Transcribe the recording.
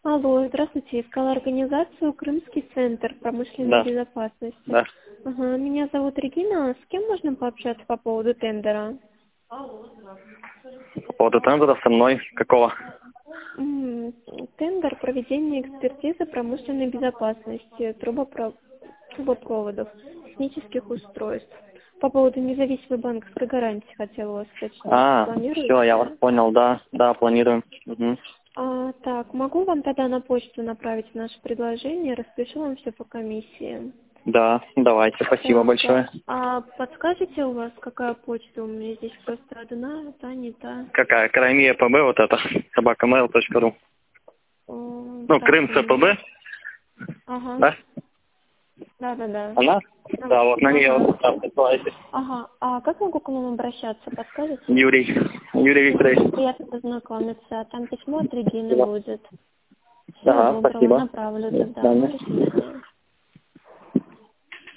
Алло, здравствуйте. Искала организацию «Крымский центр промышленной Да, безопасности». да. Ага, меня зовут Регина. С кем можно пообщаться по поводу тендера? По поводу тендера со мной какого? Тендер проведения экспертизы промышленной безопасности трубопроводов, технических устройств. По поводу независимой банковской гарантии хотела вас уточнить. Все, я вас Планируете? понял, да, планируем. Угу. Так, могу вам тогда на почту направить наше предложение, распишу вам все по комиссии. Да, давайте, спасибо большое. Подскажете у вас, какая почта у меня здесь просто одна, та не та? Какая? Карамия ПБ, вот это, собакамейл.ру. Ну, Так, Крым ЦПБ, ага, да? да. Она? Да, вот на нее вот так присылайте. Ага, а как могу к вам обращаться, подскажете? Юрий Викторович. Приятно познакомиться. Там письмо от Регины Спасибо. будет. Всего Ага, доброго, спасибо. направлю До тогда. свидания. До свидания.